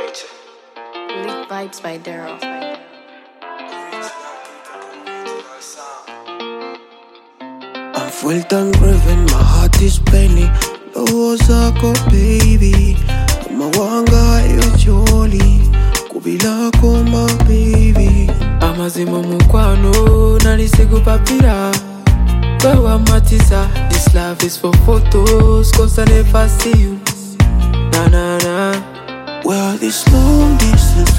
Leak Vibes by Daryl. I'm full tongue driven, my heart is paining. Low zako baby, umawanga yojoli kubila koma baby. Amazima mukwano nalisigupapira kwewa matiza. This love is for photos, cause I never see you. Na na na. Well, this long distance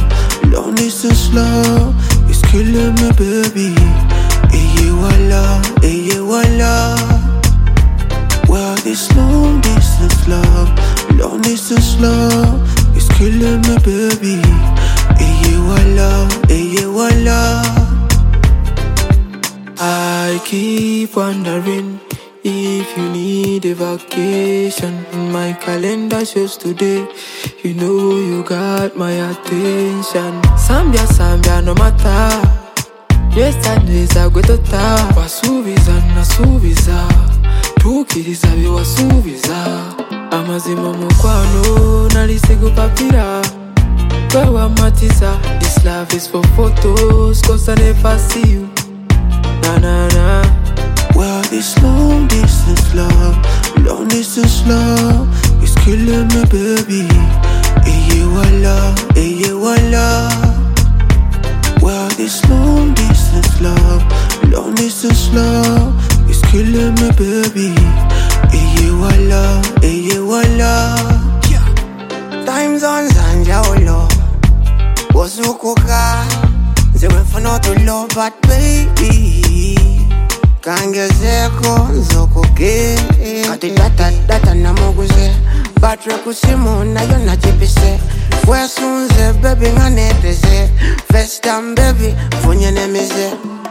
love is killing me, baby. Eye wala. Well, this long distance love is killing me, baby. Eye wala. I keep wondering if you need a vacation. My calendar shows today. You know you got my attention. Sambia no matter. Yesterday's a gwetota. Wasubiza na subiza. Tukiriza bi wasubiza. Amazima mukwano nalisigupapira kwewa matiza. This love is for photos, cause I never see you. Na na na. Well, this long distance love is killing me, baby. Eye wala. Well, this long distance love is killing me, baby. Eye wala. Time zones and jawlo wazukuka zewe fano to love, but baby kangezeko nzokuke kati data namuguze batre kusimu nayo nachipise wesunze baby nganeteze first time baby funye nemize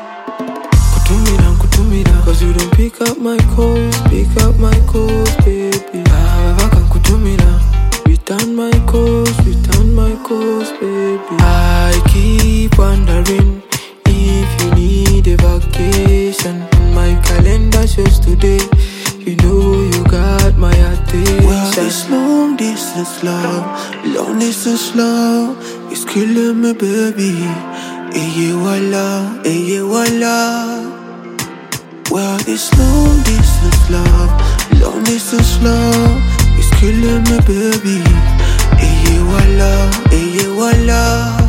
kutumira cause you don't pick up my calls baby. Baka kutumira return my calls baby. I keep wondering if you need a vacation. My calendar shows today. You know you got my attention. Well, this long distance love is killing me, baby. Eye wala. Well, this long distance love is killing me, baby. Eye wala.